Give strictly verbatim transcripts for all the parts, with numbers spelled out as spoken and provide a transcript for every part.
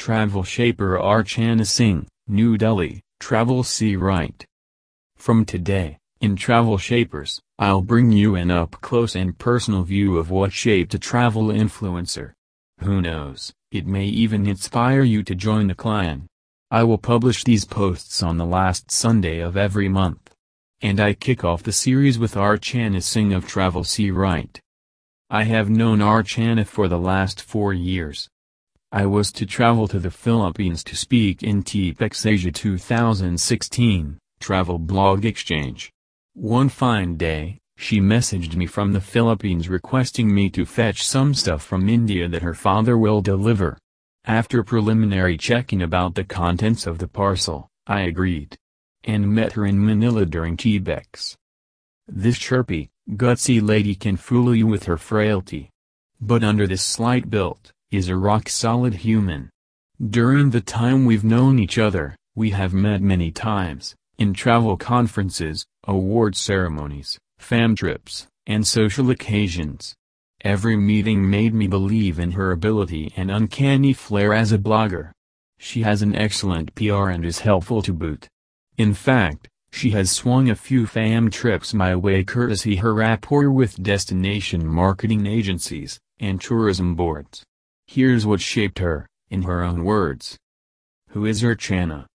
Travel Shaper Archana Singh, New Delhi, Travel C. Wright. From today, in Travel Shapers, I'll bring you an up-close and personal view of what shaped a travel influencer. Who knows, it may even inspire you to join the clan. I will publish these posts on the last Sunday of every month. And I kick off the series with Archana Singh of Travel C. Wright. I have known Archana for the last four years. I was to travel to the Philippines to speak in TPEX Asia two thousand sixteen, Travel Blog Exchange. One fine day, she messaged me from the Philippines requesting me to fetch some stuff from India that her father will deliver. After preliminary checking about the contents of the parcel, I agreed. And met her in Manila during TPEX. This chirpy, gutsy lady can fool you with her frailty. But under this slight build, is a rock-solid human. During the time we've known each other, we have met many times, in travel conferences, award ceremonies, fam trips, and social occasions. Every meeting made me believe in her ability and uncanny flair as a blogger. She has an excellent P R and is helpful to boot. In fact, she has swung a few fam trips my way courtesy her rapport with destination marketing agencies and tourism boards. Here's what shaped her, in her own words. Who is Archana?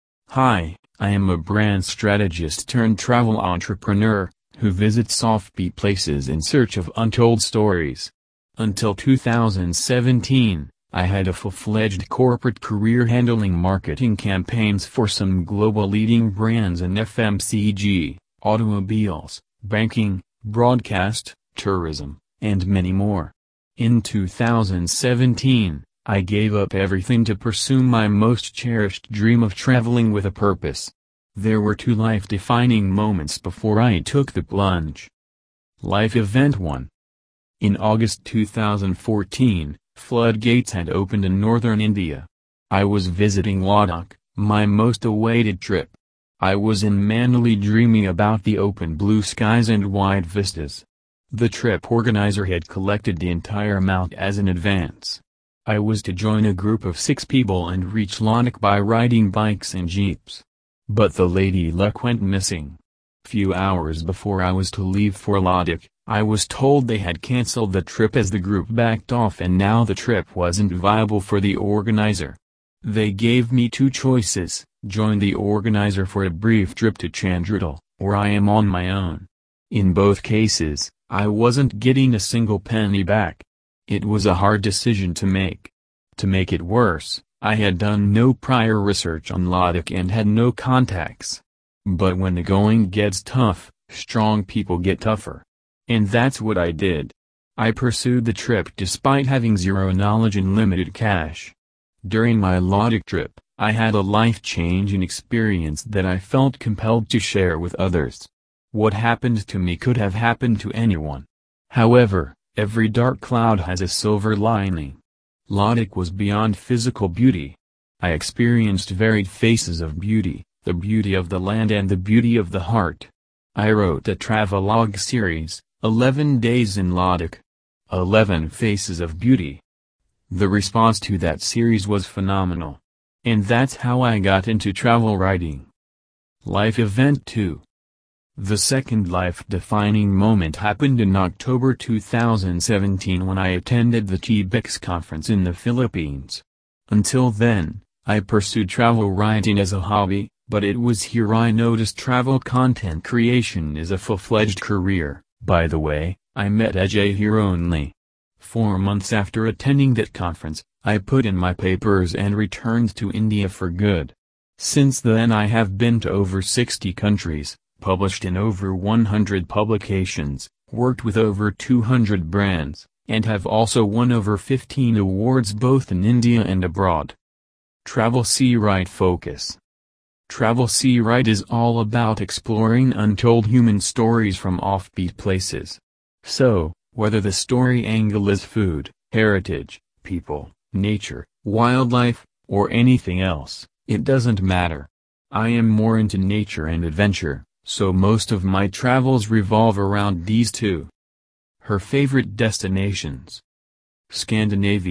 Hi, I am a brand strategist turned travel entrepreneur, who visits offbeat places in search of untold stories. Until two thousand seventeen, I had a full-fledged corporate career handling marketing campaigns for some global leading brands in F M C G, automobiles, banking, broadcast, tourism, and many more. In two thousand seventeen, I gave up everything to pursue my most cherished dream of traveling with a purpose. There were two life-defining moments before I took the plunge. Life Event one. In August two thousand fourteen, floodgates had opened in northern India. I was visiting Ladakh, my most awaited trip. I was in Manali dreaming about the open blue skies and wide vistas. The trip organizer had collected the entire amount as an advance. I was to join a group of six people and reach Ladakh by riding bikes and jeeps. But the lady luck went missing. Few hours before I was to leave for Ladakh, I was told they had cancelled the trip as the group backed off and now the trip wasn't viable for the organizer. They gave me two choices, join the organizer for a brief trip to Chandradal, or I am on my own. In both cases, I wasn't getting a single penny back. It was a hard decision to make. To make it worse, I had done no prior research on Ladakh and had no contacts. But when the going gets tough, strong people get tougher. And that's what I did. I pursued the trip despite having zero knowledge and limited cash. During my Ladakh trip, I had a life-changing experience that I felt compelled to share with others. What happened to me could have happened to anyone. However, every dark cloud has a silver lining. Ladakh was beyond physical beauty. I experienced varied faces of beauty, the beauty of the land and the beauty of the heart. I wrote a travelogue series, eleven Days in Ladakh. eleven Faces of Beauty. The response to that series was phenomenal. And that's how I got into travel writing. Life Event two. The second life-defining moment happened in October two thousand seventeen when I attended the TPEX conference in the Philippines. Until then, I pursued travel writing as a hobby, but it was here I noticed travel content creation is a full-fledged career. By the way, I met Ajay here only. Four months after attending that conference, I put in my papers and returned to India for good. Since then I have been to over sixty countries, published in over one hundred publications, worked with over two hundred brands, and have also won over fifteen awards both in India and abroad. Travel C. Wright Focus. Travel C. Wright is all about exploring untold human stories from offbeat places. So, whether the story angle is food, heritage, people, nature, wildlife, or anything else, it doesn't matter. I am more into nature and adventure, so most of my travels revolve around these two. Her favorite destinations. Scandinavia,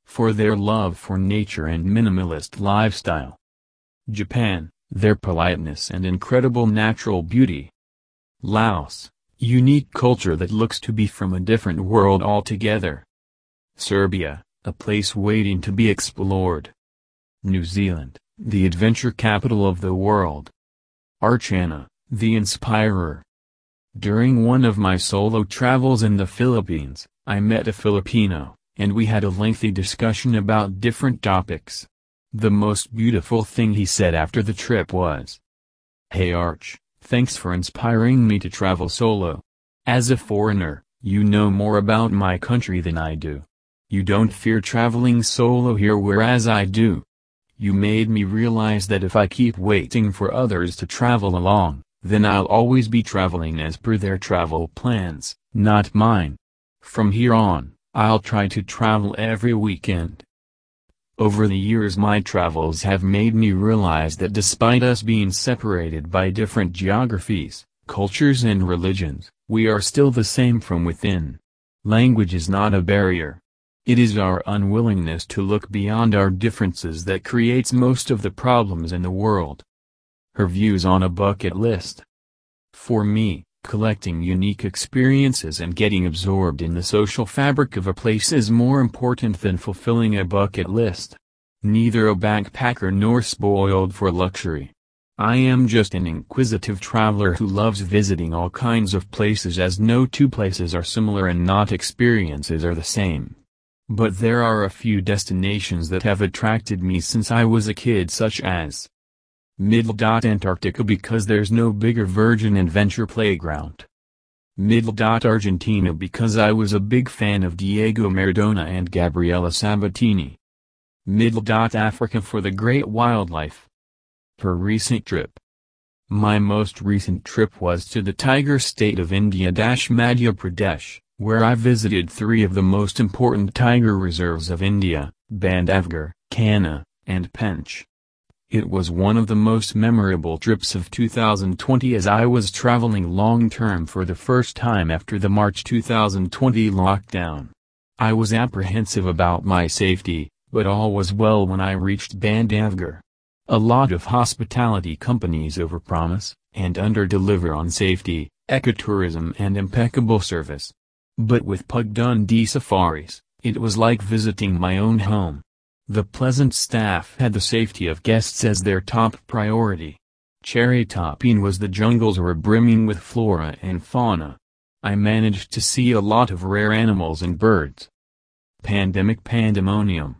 for their love for nature and minimalist lifestyle. Japan, their politeness and incredible natural beauty. Laos, unique culture that looks to be from a different world altogether. Serbia, a place waiting to be explored. New Zealand, the adventure capital of the world. Archana, the inspirer. During one of my solo travels in the Philippines, I met a Filipino, and we had a lengthy discussion about different topics. The most beautiful thing he said after the trip was, "Hey Arch, thanks for inspiring me to travel solo. As a foreigner, you know more about my country than I do. You don't fear traveling solo here whereas I do. You made me realize that if I keep waiting for others to travel along, then I'll always be traveling as per their travel plans, not mine. From here on, I'll try to travel every weekend." Over the years my travels have made me realize that despite us being separated by different geographies, cultures and religions, we are still the same from within. Language is not a barrier. It is our unwillingness to look beyond our differences that creates most of the problems in the world. Her views on a bucket list. For me, collecting unique experiences and getting absorbed in the social fabric of a place is more important than fulfilling a bucket list. Neither a backpacker nor spoiled for luxury. I am just an inquisitive traveler who loves visiting all kinds of places, as no two places are similar and not experiences are the same. But there are a few destinations that have attracted me since I was a kid, such as Middle Antarctica, because there's no bigger virgin adventure playground. Middle Argentina, because I was a big fan of Diego Maradona and Gabriela Sabatini. Middle Africa for the great wildlife. Per recent trip. My most recent trip was to the tiger state of India-Madhya Pradesh, where I visited three of the most important tiger reserves of India, Bandhavgarh, Kanha, and Pench. It was one of the most memorable trips of two thousand twenty, as I was traveling long-term for the first time after the March two thousand twenty lockdown. I was apprehensive about my safety, but all was well when I reached Bandhavgarh. A lot of hospitality companies overpromise, and underdeliver on safety, ecotourism and impeccable service. But with Pugdundy safaris, it was like visiting my own home. The pleasant staff had the safety of guests as their top priority. Cherry Topping was the jungles were brimming with flora and fauna. I managed to see a lot of rare animals and birds. Pandemic pandemonium.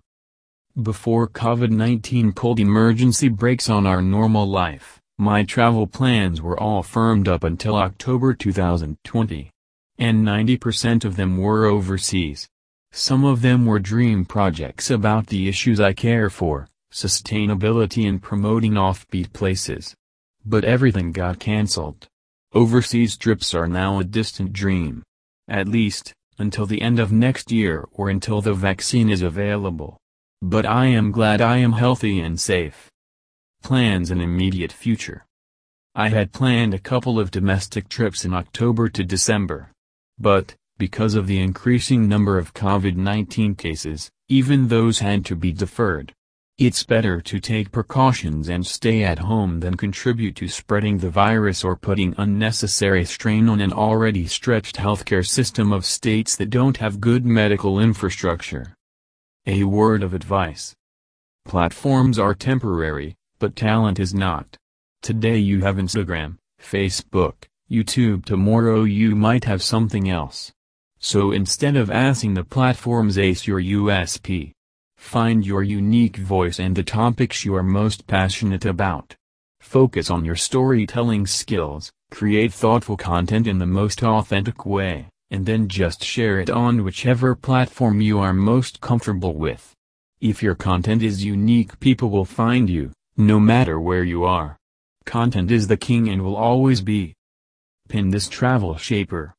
Before COVID nineteen pulled emergency brakes on our normal life, my travel plans were all firmed up until October two thousand twenty. And ninety percent of them were overseas. Some of them were dream projects about the issues I care for, sustainability and promoting offbeat places. But everything got cancelled. Overseas trips are now a distant dream. At least, until the end of next year or until the vaccine is available. But I am glad I am healthy and safe. Plans in immediate future. I had planned a couple of domestic trips in October to December. But, because of the increasing number of COVID nineteen cases, even those had to be deferred. It's better to take precautions and stay at home than contribute to spreading the virus or putting unnecessary strain on an already stretched healthcare system of states that don't have good medical infrastructure. A word of advice. Platforms are temporary, but talent is not. Today you have Instagram, Facebook, YouTube, tomorrow you might have something else. So instead of asking the platforms ace your U S P, find your unique voice and the topics you are most passionate about. Focus on your storytelling skills, create thoughtful content in the most authentic way, and then just share it on whichever platform you are most comfortable with. If your content is unique, people will find you, no matter where you are. Content is the king and will always be. Pin this travel shaper.